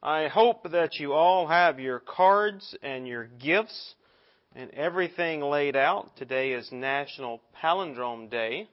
I hope that you all have your cards and your gifts and everything laid out. Today is National Palindrome Day,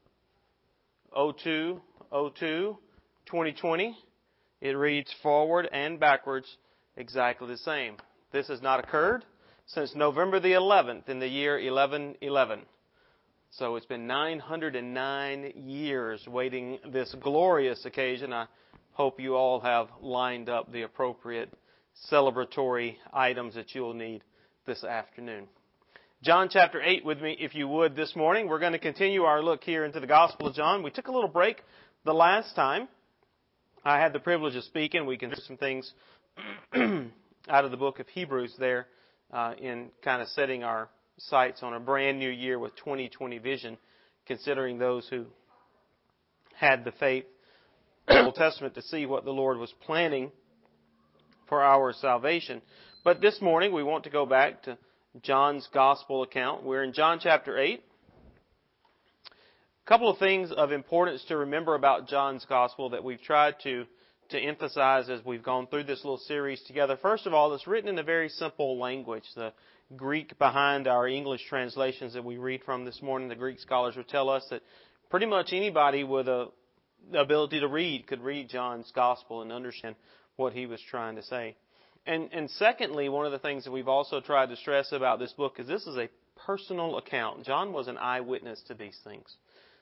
02/02/2020. It reads forward and backwards exactly the same. This has not occurred since November the 11th in the year 1111. So it's been 909 years waiting this glorious occasion. I hope you all have lined up the appropriate celebratory items that you'll need this afternoon. John chapter 8 with me, if you would, this morning. We're going to continue our look here into the Gospel of John. We took a little break the last time. I had the privilege of speaking. We can do some things out of the book of Hebrews there in kind of setting our sights on a brand new year with 2020 vision, considering those who had the faith Old Testament to see what the Lord was planning for our salvation. But this morning we want to go back to John's Gospel account. We're in John chapter 8. A couple of things of importance to remember about John's Gospel that we've tried to emphasize as we've gone through this little series together. First of all, it's written in a very simple language. The Greek behind our English translations that we read from this morning, the Greek scholars would tell us that pretty much anybody with the ability to read could read John's Gospel and understand what he was trying to say. And secondly, one of the things that we've also tried to stress about this book is this is a personal account. John was an eyewitness to these things.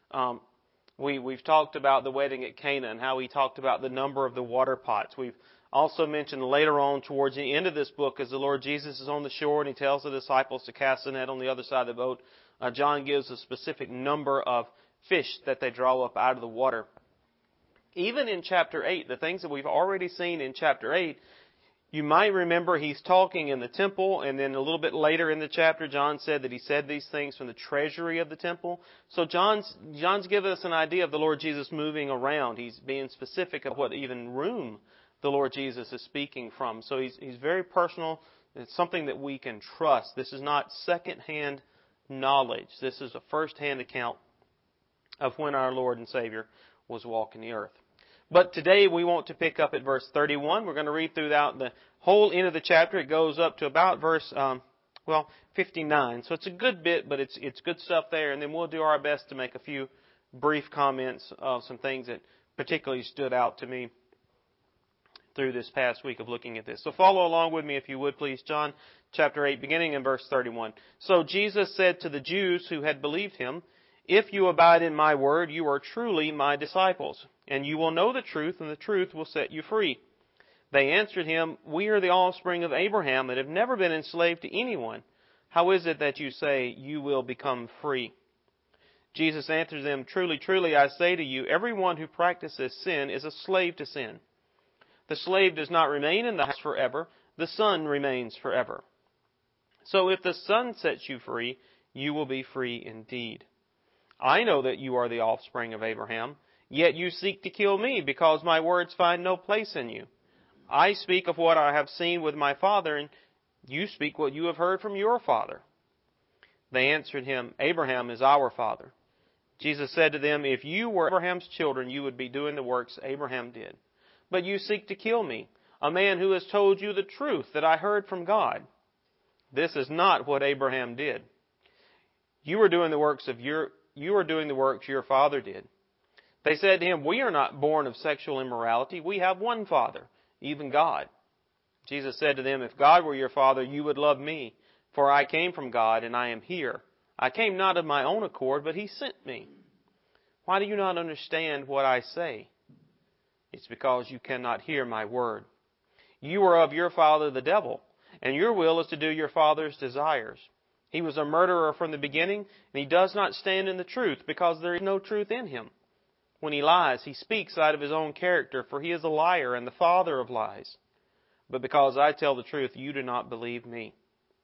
We've talked about the wedding at Cana and how he talked about the number of the water pots. We've also mentioned later on towards the end of this book, as the Lord Jesus is on the shore and he tells the disciples to cast the net on the other side of the boat, John gives a specific number of fish that they draw up out of the water. Even in chapter 8, the things that we've already seen in chapter 8, you might remember he's talking in the temple, and then a little bit later in the chapter, John said that he said these things from the treasury of the temple. So John's given us an idea of the Lord Jesus moving around. He's being specific of what even room the Lord Jesus is speaking from. So he's very personal. It's something that we can trust. This is not second-hand knowledge. This is a first-hand account of when our Lord and Savior was walking the earth. But today we want to pick up at verse 31. We're going to read throughout the whole end of the chapter. It goes up to about verse 59. So it's a good bit, but it's good stuff there. And then we'll do our best to make a few brief comments of some things that particularly stood out to me through this past week of looking at this. So follow along with me if you would, please. John chapter 8, beginning in verse 31. So Jesus said to the Jews who had believed him, "If you abide in my word, you are truly my disciples, and you will know the truth, and the truth will set you free." They answered him, "We are the offspring of Abraham and have never been enslaved to anyone. How is it that you say you will become free?" Jesus answered them, "Truly, truly, I say to you, everyone who practices sin is a slave to sin. The slave does not remain in the house forever. The Son remains forever. So if the Son sets you free, you will be free indeed. I know that you are the offspring of Abraham, yet you seek to kill me because my words find no place in you. I speak of what I have seen with my father, and you speak what you have heard from your father." They answered him, "Abraham is our father." Jesus said to them, "If you were Abraham's children, you would be doing the works Abraham did. But you seek to kill me, a man who has told you the truth that I heard from God. This is not what Abraham did. You are doing the works your father did." They said to him, "We are not born of sexual immorality. We have one Father, even God." Jesus said to them, "If God were your Father, you would love me, for I came from God and I am here. I came not of my own accord, but He sent me. Why do you not understand what I say? It's because you cannot hear my word. You are of your father the devil, and your will is to do your father's desires. He was a murderer from the beginning, and he does not stand in the truth, because there is no truth in him. When he lies, he speaks out of his own character, for he is a liar and the father of lies. But because I tell the truth, you do not believe me.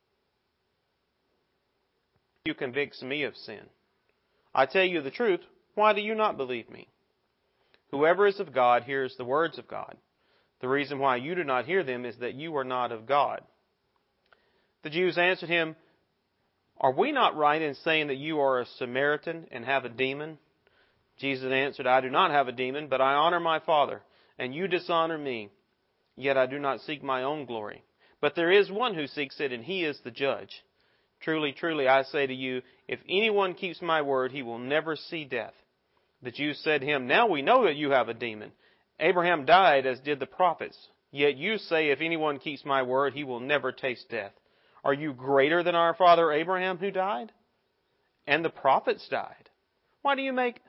You convict me of sin. I tell you the truth, why do you not believe me? Whoever is of God hears the words of God. The reason why you do not hear them is that you are not of God." The Jews answered him, "Are we not right in saying that you are a Samaritan and have a demon?" Jesus answered, "I do not have a demon, but I honor my Father, and you dishonor me. Yet I do not seek my own glory. But there is one who seeks it, and he is the judge. Truly, truly, I say to you, if anyone keeps my word, he will never see death." The Jews said to him, "Now we know that you have a demon. Abraham died, as did the prophets. Yet you say, if anyone keeps my word, he will never taste death. Are you greater than our father Abraham, who died? And the prophets died. Who do you make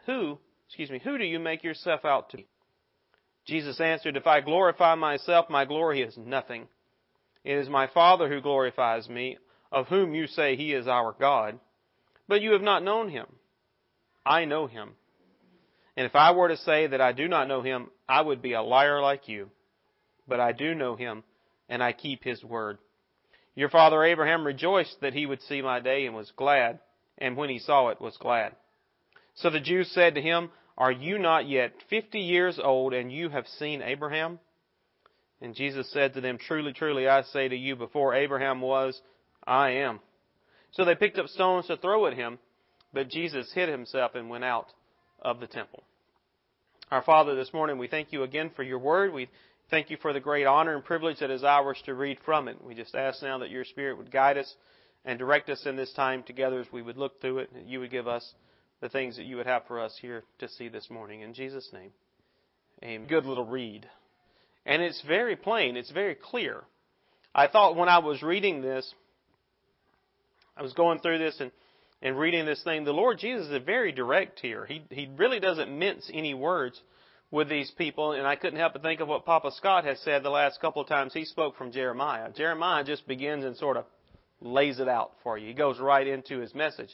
yourself out to be?" Jesus answered, "If I glorify myself, my glory is nothing. It is my Father who glorifies me, of whom you say he is our God. But you have not known him. I know him. And if I were to say that I do not know him, I would be a liar like you. But I do know him, and I keep his word. Your father Abraham rejoiced that he would see my day, and was glad, and when he saw it, was glad." So the Jews said to him, "Are you not yet 50 years old, and you have seen Abraham?" And Jesus said to them, "Truly, truly, I say to you, before Abraham was, I am." So they picked up stones to throw at him, but Jesus hid himself and went out of the temple. Our Father, this morning we thank you again for your word. We thank you for the great honor and privilege that is ours to read from it. We just ask now that your Spirit would guide us and direct us in this time together as we would look through it, and you would give us the things that you would have for us here to see this morning. In Jesus' name, amen. Good little read. And it's very plain. It's very clear. I thought when I was reading this, I was going through this and reading this thing, the Lord Jesus is very direct here. He really doesn't mince any words with these people, and I couldn't help but think of what Papa Scott has said the last couple of times he spoke from Jeremiah. Jeremiah just begins and sort of lays it out for you. He goes right into his message.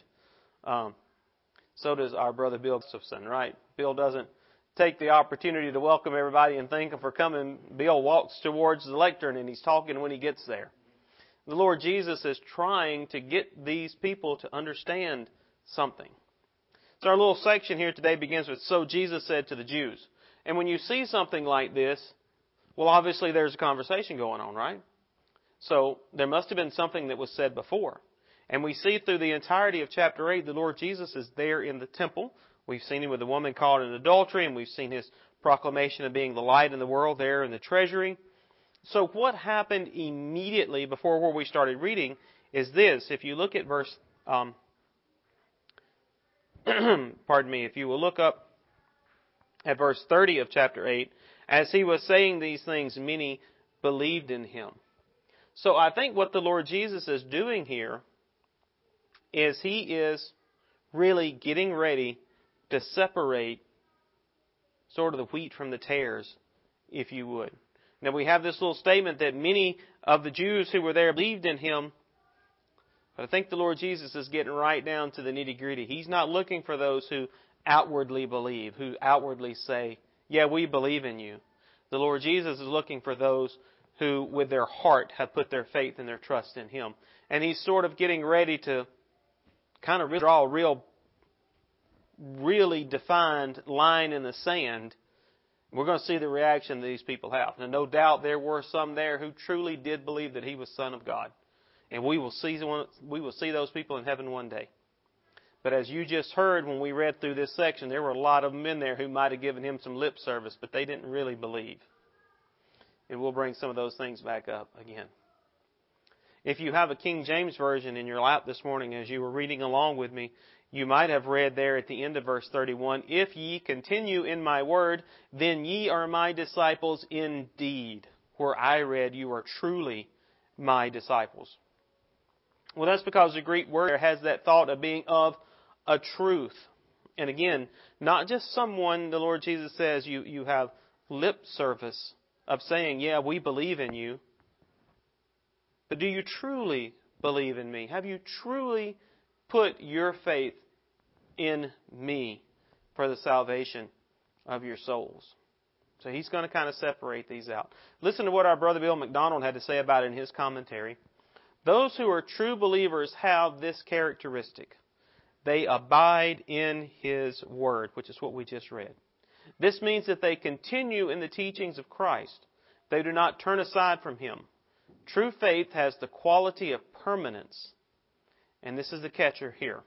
So does our brother Bill Gustafson, right? Bill doesn't take the opportunity to welcome everybody and thank them for coming. Bill walks towards the lectern and he's talking when he gets there. The Lord Jesus is trying to get these people to understand something. So our little section here today begins with, "So Jesus said to the Jews." And when you see something like this, well, obviously there's a conversation going on, right? So there must have been something that was said before. And we see through the entirety of chapter 8, the Lord Jesus is there in the temple. We've seen him with the woman caught in adultery, and we've seen his proclamation of being the light in the world there in the treasury. So what happened immediately before where we started reading is this. If you look at verse, if you will look up at verse 30 of chapter 8, "As he was saying these things, many believed in him." So I think what the Lord Jesus is doing here is he is really getting ready to separate sort of the wheat from the tares, if you would. Now we have this little statement that many of the Jews who were there believed in him, but I think the Lord Jesus is getting right down to the nitty-gritty. He's not looking for those who outwardly believe, who outwardly say, "Yeah, we believe in you." The Lord Jesus is looking for those who, with their heart, have put their faith and their trust in him. And he's sort of getting ready to kind of draw a really defined line in the sand. We're going to see the reaction that these people have. Now, no doubt there were some there who truly did believe that he was Son of God. And we will see those people in heaven one day. But as you just heard when we read through this section, there were a lot of them in there who might have given him some lip service, but they didn't really believe. And we'll bring some of those things back up again. If you have a King James Version in your lap this morning as you were reading along with me, you might have read there at the end of verse 31, "If ye continue in my word, then ye are my disciples indeed." Where I read, "You are truly my disciples." Well, that's because the Greek word has that thought of being of a truth. And again, not just someone, the Lord Jesus says, you have lip service of saying, "Yeah, we believe in you." But do you truly believe in me? Have you truly put your faith in me for the salvation of your souls? So he's going to kind of separate these out. Listen to what our brother Bill McDonald had to say about it in his commentary. "Those who are true believers have this characteristic. They abide in his word," which is what we just read. This means that they continue in the teachings of Christ. They do not turn aside from him. True faith has the quality of permanence. And this is the catcher here.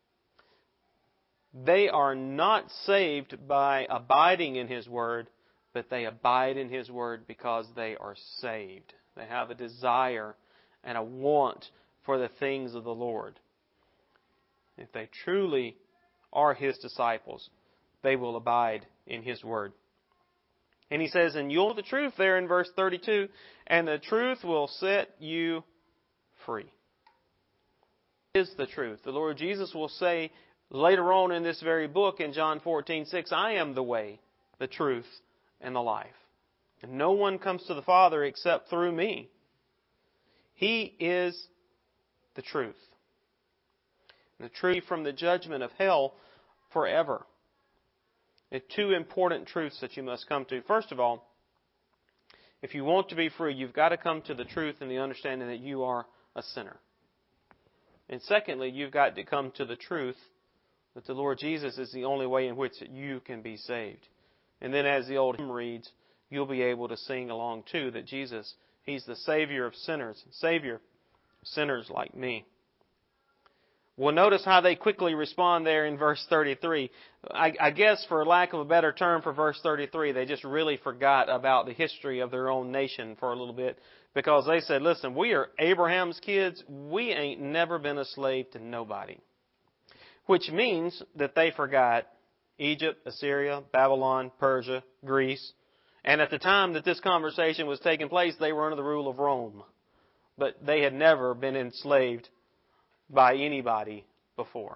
They are not saved by abiding in his word, but they abide in His Word because they are saved. They have a desire and a want for the things of the Lord. If they truly are His disciples, they will abide in His Word. And He says, and you'll know the truth there in verse 32, and the truth will set you free. Is the truth. The Lord Jesus will say later on in this very book in John 14:6, I am the way, the truth, and the life. And no one comes to the Father except through me. He is the truth. The truth from the judgment of hell forever. There are two important truths that you must come to. First of all, if you want to be free, you've got to come to the truth and the understanding that you are a sinner. And secondly, you've got to come to the truth that the Lord Jesus is the only way in which you can be saved. And then as the old hymn reads, you'll be able to sing along too that Jesus, He's the Savior of sinners, Savior of sinners like me. Well, notice how they quickly respond there in verse 33. I guess for lack of a better term for verse 33, they just really forgot about the history of their own nation for a little bit. Because they said, listen, we are Abraham's kids. We ain't never been a slave to nobody. Which means that they forgot Egypt, Assyria, Babylon, Persia, Greece. And at the time that this conversation was taking place, they were under the rule of Rome. But they had never been enslaved by anybody before.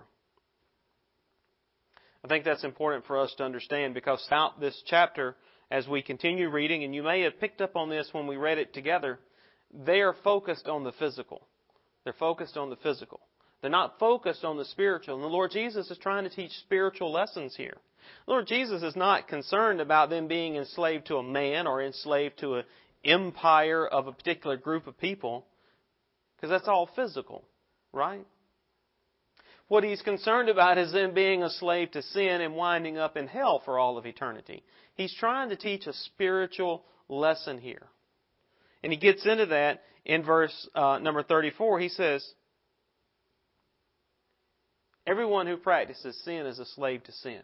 I think that's important for us to understand because throughout this chapter, as we continue reading, and you may have picked up on this when we read it together, they are focused on the physical. They're focused on the physical. They're not focused on the spiritual. And the Lord Jesus is trying to teach spiritual lessons here. The Lord Jesus is not concerned about them being enslaved to a man or enslaved to an empire of a particular group of people, because that's all physical, right? What He's concerned about is them being a slave to sin and winding up in hell for all of eternity. He's trying to teach a spiritual lesson here. And He gets into that in verse number 34. He says, everyone who practices sin is a slave to sin.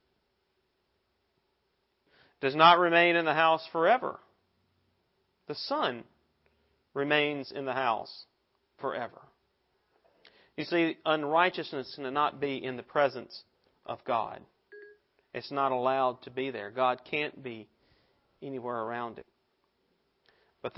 Does not remain in the house forever. The Son remains in the house forever. You see, unrighteousness cannot be in the presence of God. It's not allowed to be there. God can't be anywhere around it. But the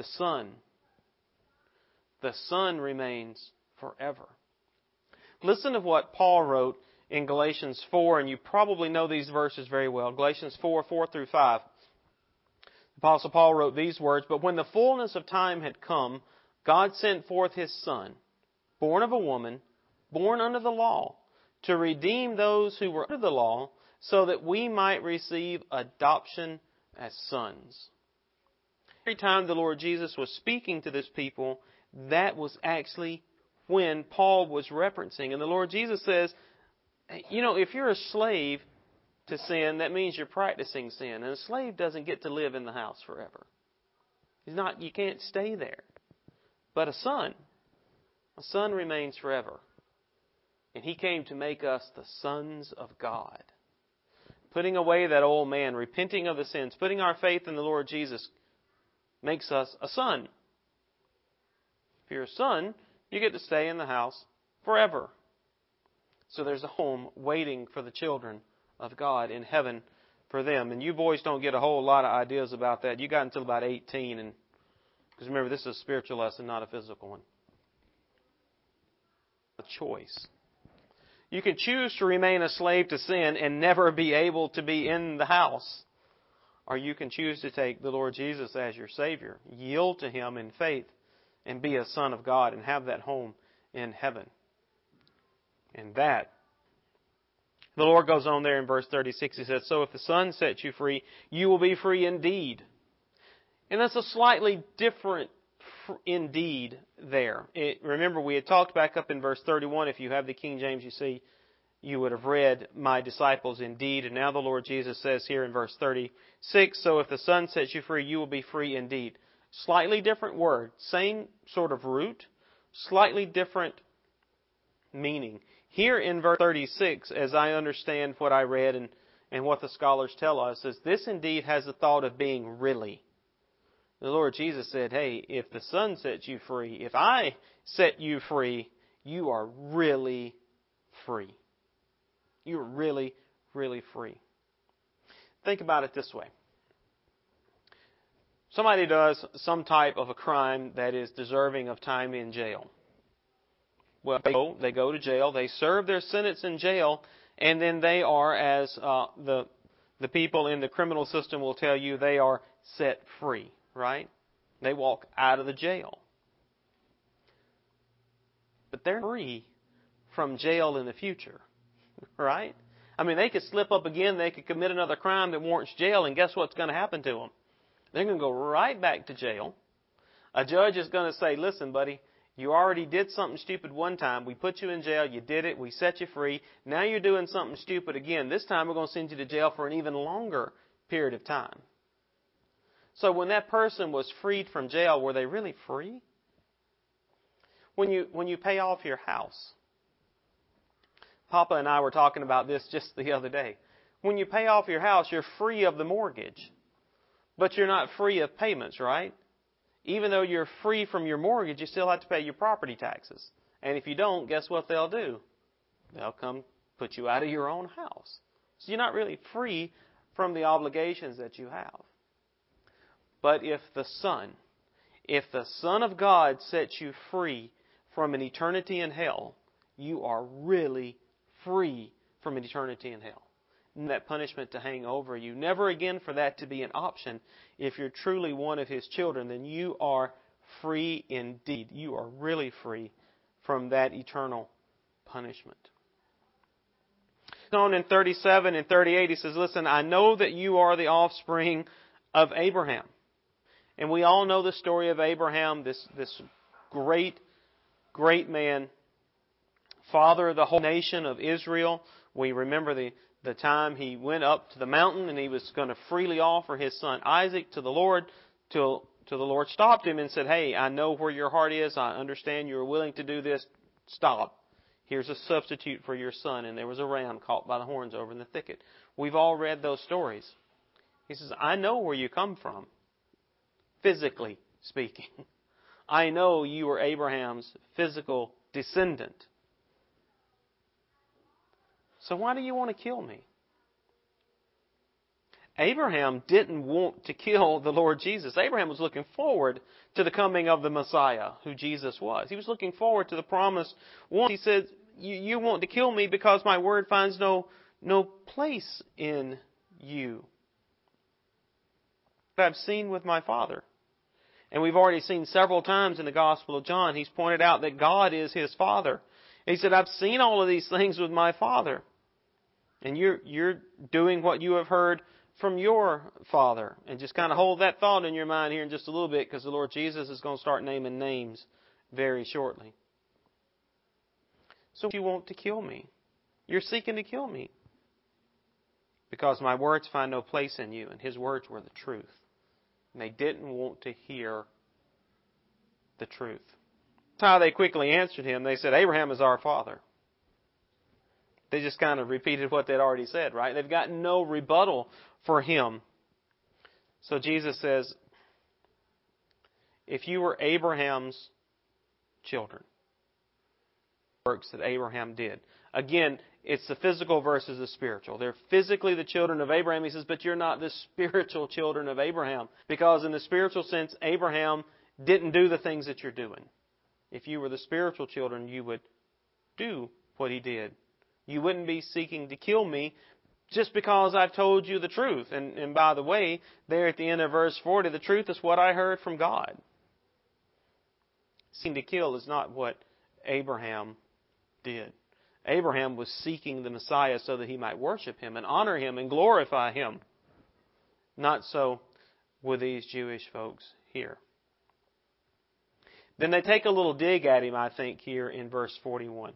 Son remains forever. Listen to what Paul wrote in Galatians 4, and you probably know these verses very well. Galatians 4 through 5. Apostle Paul wrote these words, but when the fullness of time had come, God sent forth His Son, born of a woman, born under the law, to redeem those who were under the law, so that we might receive adoption as sons. Every time the Lord Jesus was speaking to this people, that was actually when Paul was referencing. And the Lord Jesus says, you know, if you're a slave to sin, that means you're practicing sin. And a slave doesn't get to live in the house forever. You can't stay there. But a son remains forever. And He came to make us the sons of God. Putting away that old man, repenting of the sins, putting our faith in the Lord Jesus makes us a son. If you're a son, you get to stay in the house forever. So there's a home waiting for the children of God in heaven for them. And you boys don't get a whole lot of ideas about that. You got until about 18. Because remember, this is a spiritual lesson, not a physical one. A choice. You can choose to remain a slave to sin and never be able to be in the house. Or you can choose to take the Lord Jesus as your Savior, yield to Him in faith, and be a son of God and have that home in heaven. And that, the Lord goes on there in verse 36, He says, so if the Son sets you free, you will be free indeed. And that's a slightly different indeed there. Remember, we had talked back up in verse 31, if you have the King James, you would have read, my disciples indeed. And now the Lord Jesus says here in verse 36, so if the Son sets you free, you will be free indeed. Slightly different word, same sort of root, slightly different meaning. Here in verse 36, as I understand what I read and And what the scholars tell us is this indeed has the thought of being really. The Lord Jesus said, hey, if the Son sets you free, if I set you free, you are really free. You're really, really free. Think about it this way. Somebody does some type of a crime that is deserving of time in jail. Well, they go to jail, they serve their sentence in jail, and then they are, as the people in the criminal system will tell you, they are set free, right? They walk out of the jail. But they're free from jail in the future, right? I mean, they could slip up again, they could commit another crime that warrants jail, and guess what's going to happen to them? They're going to go right back to jail. A judge is going to say, listen, buddy, you already did something stupid one time. We put you in jail. You did it. We set you free. Now you're doing something stupid again. This time we're going to send you to jail for an even longer period of time. So when that person was freed from jail, were they really free? When you pay off your house. Papa and I were talking about this just the other day. When you pay off your house, you're free of the mortgage. But you're not free of payments, right? Even though you're free from your mortgage, you still have to pay your property taxes. And if you don't, guess what they'll do? They'll come put you out of your own house. So you're not really free from the obligations that you have. But if the Son of God sets you free from an eternity in hell, you are really free from an eternity in hell. And that punishment to hang over you. Never again for that to be an option. If you're truly one of His children, then you are free indeed. You are really free from that eternal punishment. On in 37 and 38, he says, listen, I know that you are the offspring of Abraham. And we all know the story of Abraham, this great, great man, father of the whole nation of Israel. We remember the time he went up to the mountain and he was going to freely offer his son Isaac to the Lord till the Lord stopped him and said, hey, I know where your heart is. I understand you're willing to do this. Stop. Here's a substitute for your son. And there was a ram caught by the horns over in the thicket. We've all read those stories. He says, I know where you come from, physically speaking. I know you are Abraham's physical descendant. So why do you want to kill me? Abraham didn't want to kill the Lord Jesus. Abraham was looking forward to the coming of the Messiah, who Jesus was. He was looking forward to the promised one. He said, you want to kill me because my word finds no place in you. I've seen with my Father. And we've already seen several times in the Gospel of John, he's pointed out that God is his Father. He said, I've seen all of these things with my Father. And you're doing what you have heard from your father. And just kind of hold that thought in your mind here in just a little bit, because the Lord Jesus is going to start naming names very shortly. So you want to kill me. You're seeking to kill me. Because my words find no place in you. And His words were the truth. And they didn't want to hear the truth. That's how they quickly answered him. They said, Abraham is our father. They just kind of repeated what they'd already said, right? They've got no rebuttal for him. So Jesus says, if you were Abraham's children, works that Abraham did. Again, it's the physical versus the spiritual. They're physically the children of Abraham. He says, but you're not the spiritual children of Abraham. Because in the spiritual sense, Abraham didn't do the things that you're doing. If you were the spiritual children, you would do what he did. You wouldn't be seeking to kill me just because I've told you the truth. And by the way, there at the end of verse 40, the truth is what I heard from God. Seeking to kill is not what Abraham did. Abraham was seeking the Messiah so that he might worship Him and honor Him and glorify Him. Not so with these Jewish folks here. Then they take a little dig at him, I think, here in verse 41.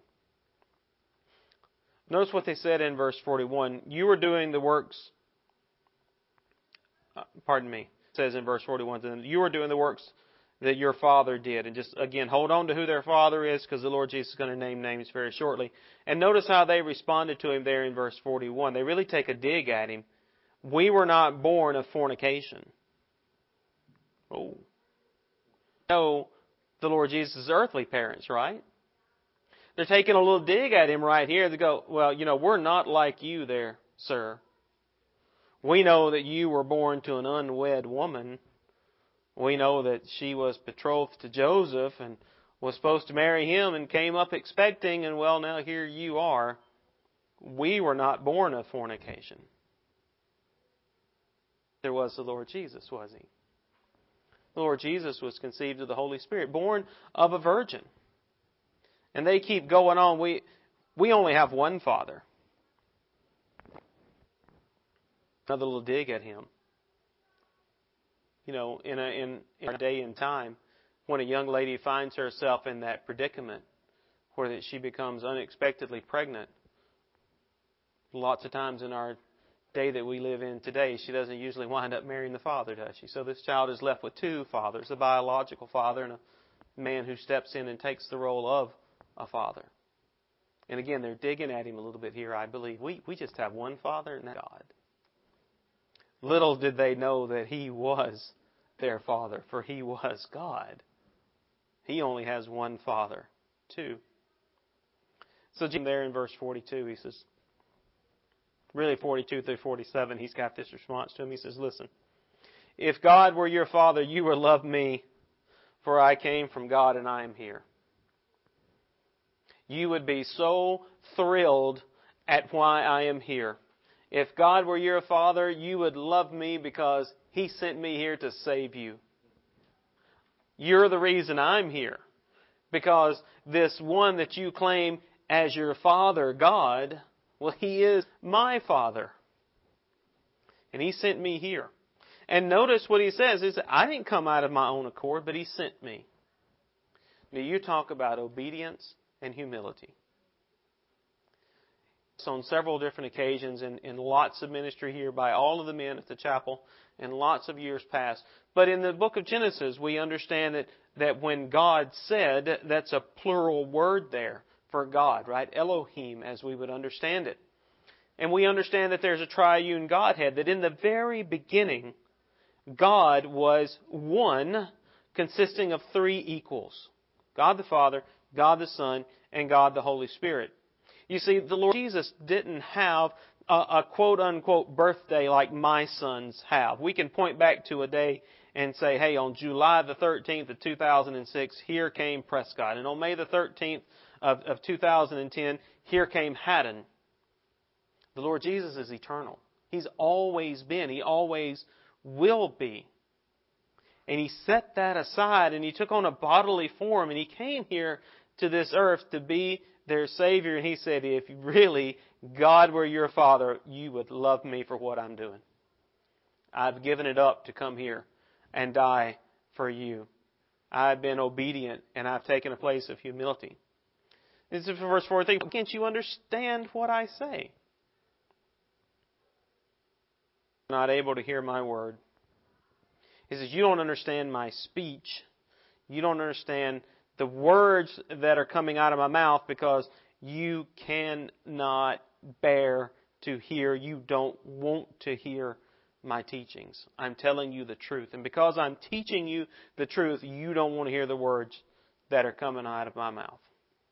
Notice what they said in verse 41. You are doing the works, it says in verse 41, you are doing the works that your father did. And just, again, hold on to who their father is, because the Lord Jesus is going to name names very shortly. And notice how they responded to him there in verse 41. They really take a dig at him. We were not born of fornication. Oh. No, the Lord Jesus' earthly parents, right? They're taking a little dig at him right here. They go, well, we're not like you there, sir. We know that you were born to an unwed woman. We know that she was betrothed to Joseph and was supposed to marry him and came up expecting, and well, now here you are. We were not born of fornication. There was the Lord Jesus, was he? The Lord Jesus was conceived of the Holy Spirit, born of a virgin. And they keep going on. We only have one Father. Another little dig at him. In a day and time when a young lady finds herself in that predicament where she becomes unexpectedly pregnant. Lots of times in our day that we live in today, she doesn't usually wind up marrying the father, does she? So this child is left with two fathers, a biological father and a man who steps in and takes the role of a father. And again, they're digging at him a little bit here, I believe. We just have one Father, and that's God. Little did they know that He was their Father, for He was God. He only has one Father, too. So there in verse 42, he says, really 42 through 47, he's got this response to him. He says, listen, if God were your Father, you would love me, for I came from God and I am here. You would be so thrilled at why I am here. If God were your Father, you would love me because He sent me here to save you. You're the reason I'm here. Because this one that you claim as your Father, God, well, He is my Father. And He sent me here. And notice what He says is, I didn't come out of my own accord, but He sent me. Now you talk about obedience and humility. So on several different occasions in lots of ministry here by all of the men at the chapel in lots of years past. But in the book of Genesis, we understand that when God said, that's a plural word there for God, right? Elohim, as we would understand it. And we understand that there's a triune Godhead, that in the very beginning, God was one consisting of three equals. God the Father, God the Son, and God the Holy Spirit. You see, the Lord Jesus didn't have a quote-unquote birthday like my sons have. We can point back to a day and say, hey, on July the 13th of 2006, here came Prescott. And on May the 13th of 2010, here came Haddon. The Lord Jesus is eternal. He's always been. He always will be. And He set that aside and He took on a bodily form and He came here to this earth to be their Savior. And He said, if really God were your Father, you would love me for what I'm doing. I've given it up to come here and die for you. I've been obedient and I've taken a place of humility. This is verse 43. Can't you understand what I say? Not able to hear my word. He says, you don't understand my speech. You don't understand the words that are coming out of my mouth because you cannot bear to hear. You don't want to hear my teachings. I'm telling you the truth. And because I'm teaching you the truth, you don't want to hear the words that are coming out of my mouth.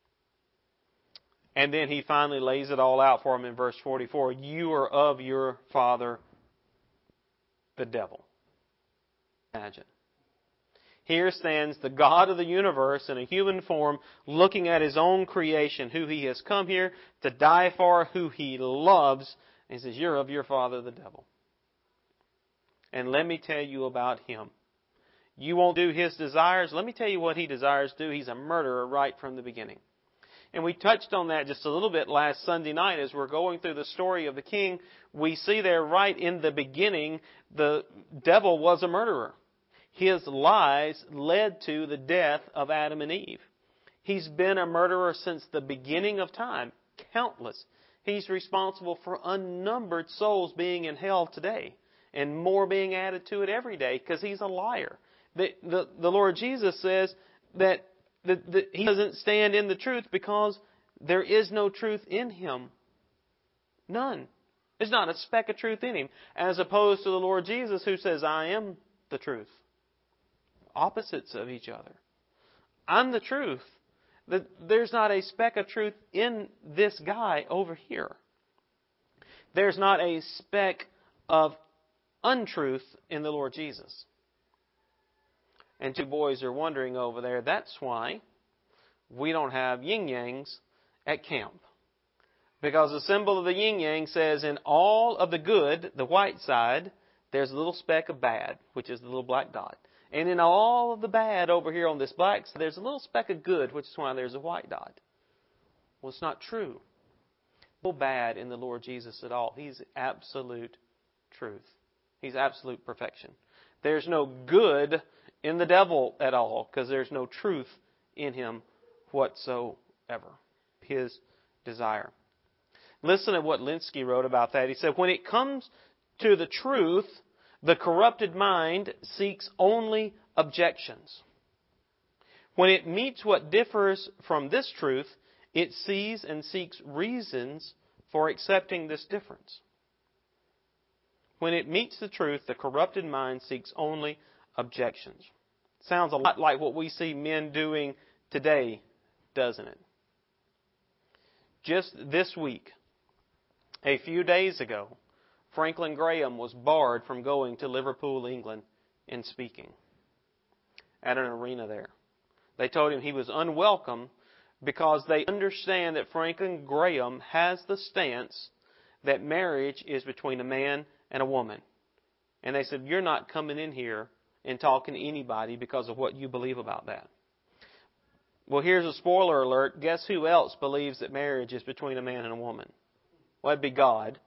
And then He finally lays it all out for him in verse 44. You are of your father, the devil. Imagine. Here stands the God of the universe in a human form, looking at His own creation, who He has come here to die for, who He loves. And He says, you're of your father, the devil. And let me tell you about him. You won't do his desires. Let me tell you what he desires to do. He's a murderer right from the beginning. And we touched on that just a little bit last Sunday night as we're going through the story of the king. We see there right in the beginning, the devil was a murderer. His lies led to the death of Adam and Eve. He's been a murderer since the beginning of time. Countless. He's responsible for unnumbered souls being in hell today. And more being added to it every day because he's a liar. The Lord Jesus says that He doesn't stand in the truth because there is no truth in Him. None. There's not a speck of truth in Him. As opposed to the Lord Jesus who says, I am the truth. Opposites of each other. I'm the truth. There's not a speck of truth in this guy over here. There's not a speck of untruth in the Lord Jesus. And two boys are wondering over there, that's why we don't have yin-yangs at camp. Because the symbol of the yin-yang says in all of the good, the white side, there's a little speck of bad, which is the little black dot. And in all of the bad over here on this black side, there's a little speck of good, which is why there's a white dot. Well, it's not true. No bad in the Lord Jesus at all. He's absolute truth. He's absolute perfection. There's no good in the devil at all because there's no truth in him whatsoever. His desire. Listen to what Linsky wrote about that. He said, when it comes to the truth, the corrupted mind seeks only objections. When it meets what differs from this truth, it sees and seeks reasons for accepting this difference. When it meets the truth, the corrupted mind seeks only objections. Sounds a lot like what we see men doing today, doesn't it? Just this week, a few days ago, Franklin Graham was barred from going to Liverpool, England, and speaking at an arena there. They told him he was unwelcome because they understand that Franklin Graham has the stance that marriage is between a man and a woman. And they said, you're not coming in here and talking to anybody because of what you believe about that. Well, here's a spoiler alert. Guess who else believes that marriage is between a man and a woman? Well, it'd be God.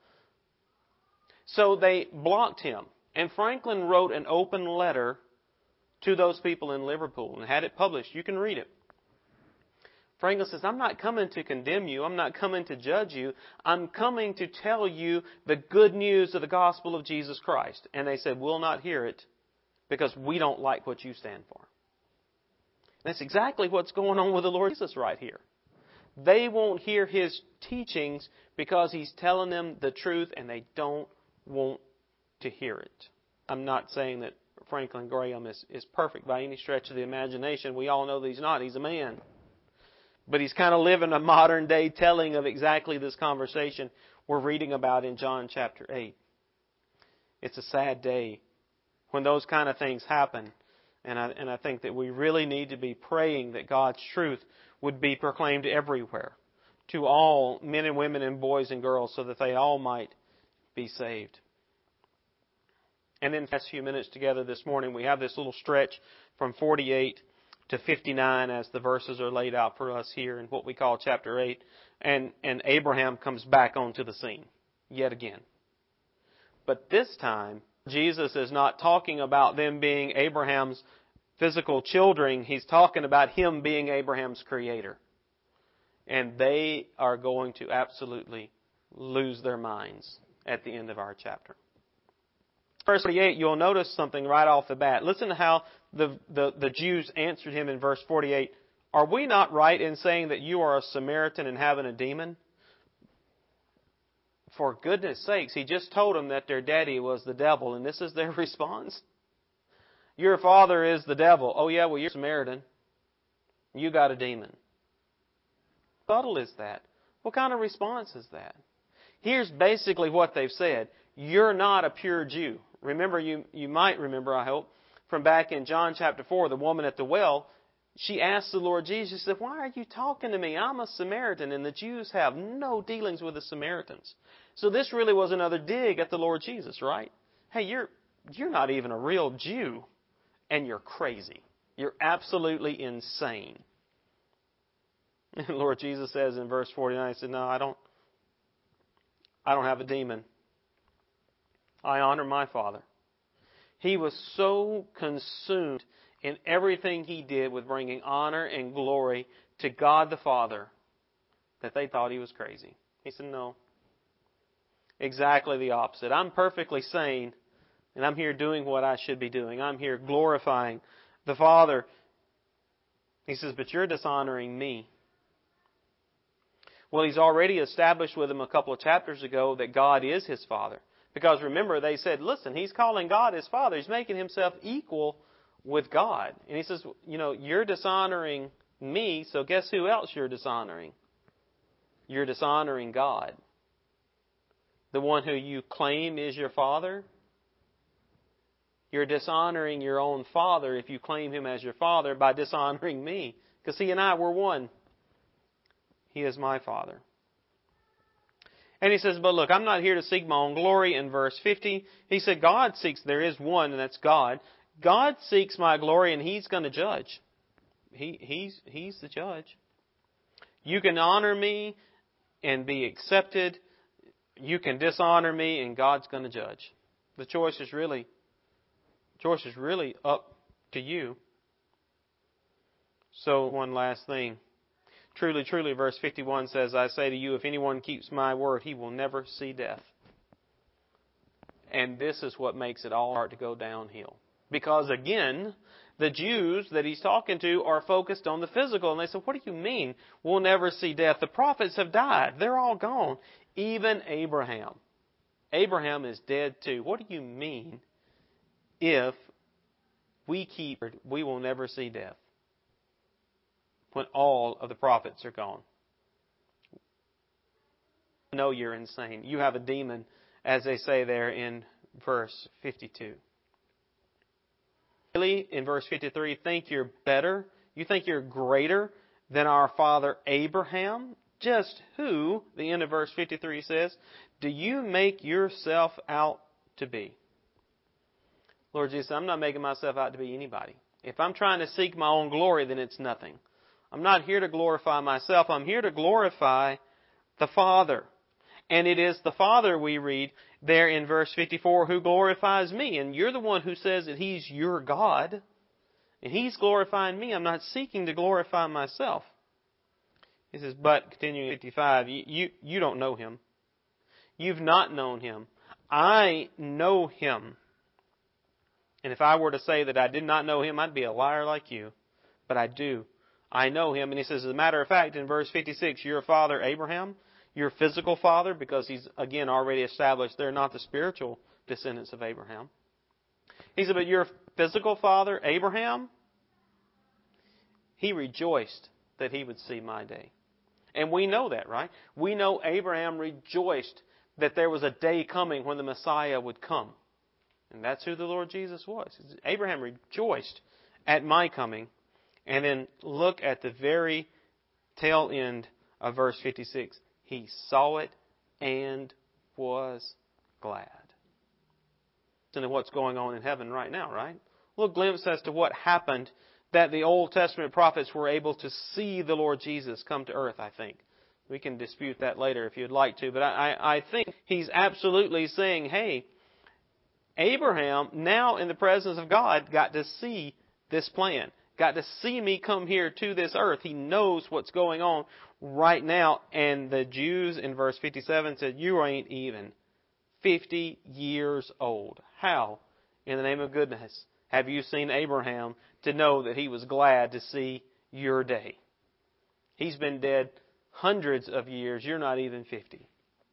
So they blocked him. And Franklin wrote an open letter to those people in Liverpool and had it published. You can read it. Franklin says, I'm not coming to condemn you. I'm not coming to judge you. I'm coming to tell you the good news of the gospel of Jesus Christ. And they said, we'll not hear it because we don't like what you stand for. And that's exactly what's going on with the Lord Jesus right here. They won't hear His teachings because He's telling them the truth and they don't want to hear it. I'm not saying that Franklin Graham is perfect by any stretch of the imagination. We all know that he's not. He's a man. But he's kind of living a modern day telling of exactly this conversation we're reading about in John chapter 8. It's a sad day when those kind of things happen. And I think that we really need to be praying that God's truth would be proclaimed everywhere to all men and women and boys and girls so that they all might be saved. And in the last few minutes together this morning, we have this little stretch from 48 to 59 as the verses are laid out for us here in what we call chapter 8. And Abraham comes back onto the scene yet again. But this time, Jesus is not talking about them being Abraham's physical children. He's talking about Him being Abraham's creator. And they are going to absolutely lose their minds at the end of our chapter. Verse 48, you'll notice something right off the bat. Listen to how the Jews answered him in verse 48. Are we not right in saying that you are a Samaritan and having a demon? For goodness sakes, he just told them that their daddy was the devil, and this is their response. Your father is the devil. Oh yeah, well you're a Samaritan. You got a demon. What subtle is that? What kind of response is that? Here's basically what they've said. You're not a pure Jew. Remember, you might remember, I hope, from back in John chapter 4, the woman at the well, she asked the Lord Jesus, she said, why are you talking to me? I'm a Samaritan, and the Jews have no dealings with the Samaritans. So this really was another dig at the Lord Jesus, right? Hey, you're not even a real Jew, and you're crazy. You're absolutely insane. And the Lord Jesus says in verse 49, He said, no, I don't have a demon. I honor my Father. He was so consumed in everything He did with bringing honor and glory to God the Father that they thought He was crazy. He said, no. Exactly the opposite. I'm perfectly sane, and I'm here doing what I should be doing. I'm here glorifying The Father, He says, but you're dishonoring me. Well, He's already established with them a couple of chapters ago that God is His Father. Because remember, they said, listen, He's calling God His Father. He's making Himself equal with God. And He says, you're dishonoring me, so guess who else you're dishonoring? You're dishonoring God. The one who you claim is your Father. You're dishonoring your own Father if you claim Him as your Father by dishonoring me. Because He and I, we're one. He is my Father. And He says, but look, I'm not here to seek my own glory. In verse 50, He said, God seeks, there is one, and that's God. God seeks my glory, and He's going to judge. He's the judge. You can honor me and be accepted. You can dishonor me, and God's going to judge. The choice is really up to you. So one last thing. Truly, truly, verse 51 says, I say to you, if anyone keeps my word, he will never see death. And this is what makes it all hard to go downhill. Because again, the Jews that He's talking to are focused on the physical. And they say, what do you mean we'll never see death? The prophets have died. They're all gone. Even Abraham. Abraham is dead too. What do you mean if we will never see death? When all of the prophets are gone. No, you're insane. You have a demon, as they say there in verse 52. Really, in verse 53, think you're better? You think you're greater than our father Abraham? Just who, the end of verse 53 says, do you make yourself out to be? Lord Jesus, I'm not making myself out to be anybody. If I'm trying to seek my own glory, then it's nothing. I'm not here to glorify myself. I'm here to glorify the Father. And it is the Father, we read there in verse 54, who glorifies me. And you're the one who says that He's your God. And He's glorifying me. I'm not seeking to glorify myself. He says, but, continuing 55, you don't know Him. You've not known Him. I know Him. And if I were to say that I did not know Him, I'd be a liar like you. But I do. I know Him. And He says, as a matter of fact, in verse 56, your father Abraham, your physical father, because he's, again, already established they're not the spiritual descendants of Abraham. He said, but your physical father Abraham, he rejoiced that he would see my day. And we know that, right? We know Abraham rejoiced that there was a day coming when the Messiah would come. And that's who the Lord Jesus was. Abraham rejoiced at my coming. And then look at the very tail end of verse 56. He saw it and was glad. And what's going on in heaven right now, right? A little glimpse as to what happened that the Old Testament prophets were able to see the Lord Jesus come to earth, I think. We can dispute that later if you'd like to. But I think he's absolutely saying, hey, Abraham, now in the presence of God, got to see this plan. Got to see me come here to this earth. He knows what's going on right now. And the Jews in verse 57 said, you ain't even 50 years old. How, in the name of goodness, have you seen Abraham to know that he was glad to see your day? He's been dead hundreds of years. You're not even 50.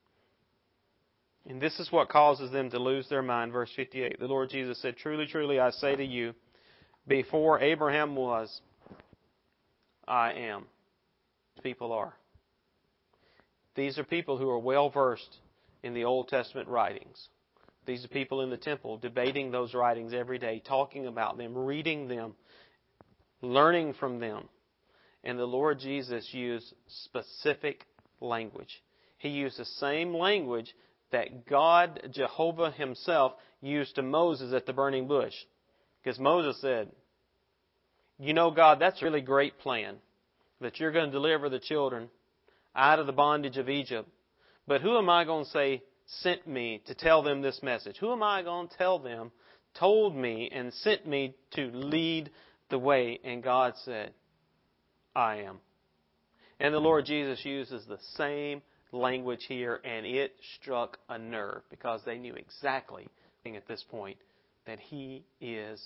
And this is what causes them to lose their mind. Verse 58, the Lord Jesus said, truly, truly, I say to you, before Abraham was, I am. People are. These are people who are well versed in the Old Testament writings. These are people in the temple debating those writings every day, talking about them, reading them, learning from them. And the Lord Jesus used specific language. He used the same language that God, Jehovah Himself, used to Moses at the burning bush. Because Moses said, you know, God, that's a really great plan, that you're going to deliver the children out of the bondage of Egypt. But who am I going to say sent me to tell them this message? Who am I going to tell them told me and sent me to lead the way? And God said, I am. And the Lord Jesus uses the same language here, and it struck a nerve because they knew exactly at this point that He is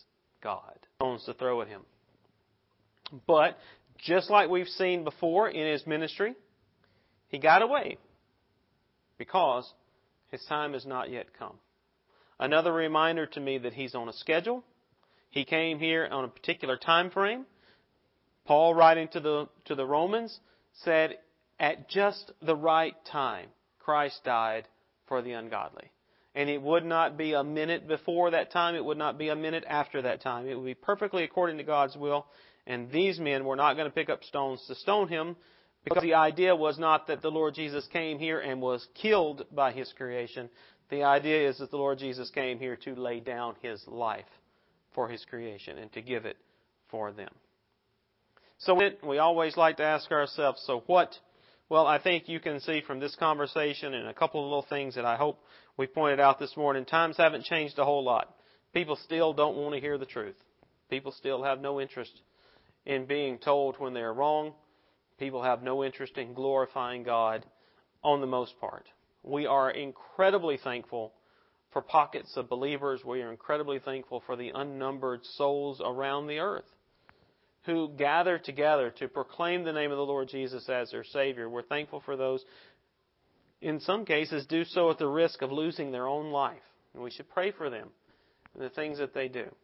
God. Stones to throw at him. But, just like we've seen before in his ministry, he got away because his time has not yet come. Another reminder to me that he's on a schedule. He came here on a particular time frame. Paul, writing to the Romans, said, at just the right time, Christ died for the ungodly. And it would not be a minute before that time. It would not be a minute after that time. It would be perfectly according to God's will. And these men were not going to pick up stones to stone him, because the idea was not that the Lord Jesus came here and was killed by His creation. The idea is that the Lord Jesus came here to lay down His life for His creation and to give it for them. So we always like to ask ourselves, so what? Well, I think you can see from this conversation and a couple of little things that I hope we pointed out this morning, times haven't changed a whole lot. People still don't want to hear the truth. People still have no interest in being told when they're wrong. People have no interest in glorifying God on the most part. We are incredibly thankful for pockets of believers. We are incredibly thankful for the unnumbered souls around the earth who gather together to proclaim the name of the Lord Jesus as their Savior. We're thankful for those, in some cases, do so at the risk of losing their own life. And we should pray for them and the things that they do.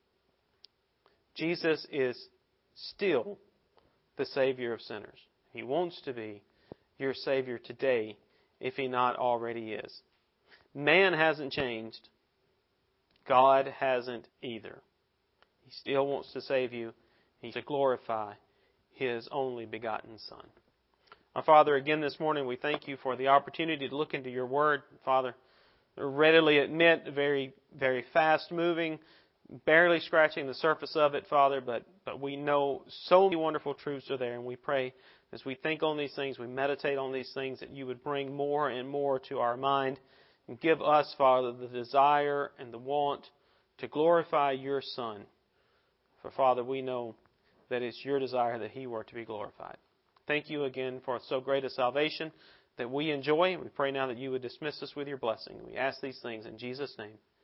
Jesus is still the Savior of sinners. He wants to be your Savior today, if He not already is. Man hasn't changed. God hasn't either. He still wants to save you. He wants to glorify His only begotten Son. Our Father, again this morning we thank You for the opportunity to look into Your Word. Father, readily admit, very, very fast moving, barely scratching the surface of it, Father, but we know so many wonderful truths are there, and we pray as we think on these things, we meditate on these things, that You would bring more and more to our mind and give us, Father, the desire and the want to glorify Your Son. For, Father, we know that it's Your desire that He were to be glorified. Thank You again for so great a salvation that we enjoy. We pray now that You would dismiss us with Your blessing. We ask these things in Jesus' name.